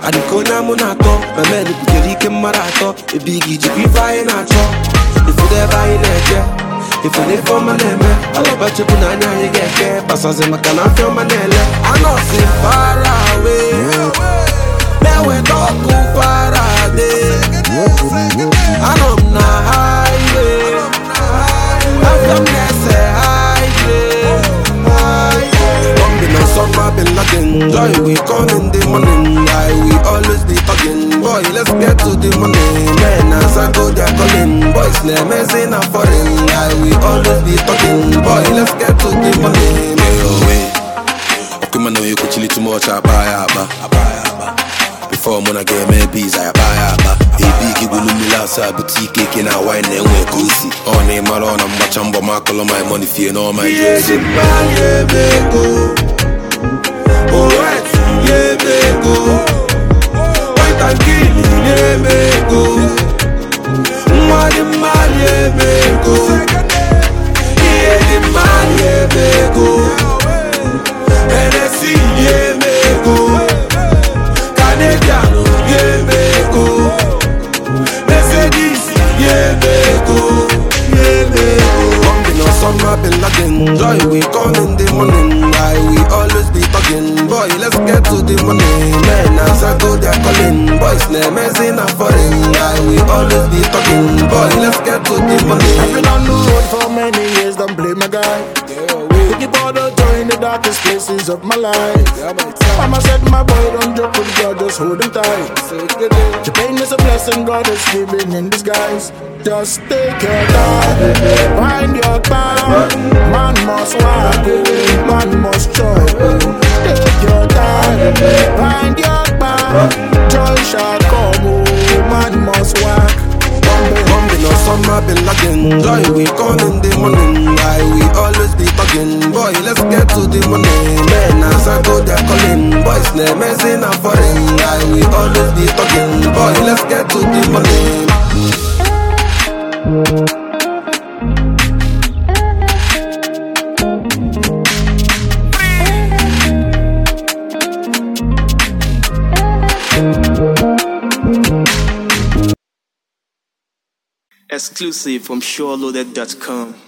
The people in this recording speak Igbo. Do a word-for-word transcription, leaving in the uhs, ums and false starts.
Adikonya munato, my man Pujerique Marato, a biggie Jippy fire nacho. If you ever in a jet, if I live for my name, I love about you Punana, you get care, Passas in my canal from Manila. I'm not so far away. Now we're talking far away. I'm on the highway. I'm from the highway. Combination summer been looking. Joy we come in the morning. I we always be talking. Boy, let's get to the money. Man, as I go there calling. Boys, name is in a foreign. I we always be talking. Boy, let's get to the money. Okay, man, know you could chill too much. I buy up, I buy up. Before when I get my bees, I buy up. A big will me last a boutique cake in a wine and we go see. On a maron, I'm watching but my color, my money, fear, no, my yes, it go. Oh, right, yeah, go. White and kill, yeah, go. Money, man, yeah, go. Yeah, the man, yeah, go. And I see, yeah, go. Canadian, yeah, go. Mercedes, yeah, go. Yeah, go. Combination summer been looking. Joy we come in the morning. I we always be talking. Boy, let's get to the money. Man, as I go there calling. Boys, name is in a foreign. I we always be talking. Boy, let's get to the money. I've been on the road for many years, don't blame my guy. Keep on the door in the darkest places of my life. Mama said my boy don't joke with God, just hold him tight. The pain is a blessing God is giving in disguise. Just take your time, find your time. Man must walk, man must try. Take your time, find your time. Joy shall come, man must walk. No summer been looking. Joy we come in the morning. I we always be talking. Boy, let's get to the money. Man, as I go there calling. Boys, name is in a foreign. I we always be talking. Boy, let's get to the money. Exclusive from Sure Loaded dot com.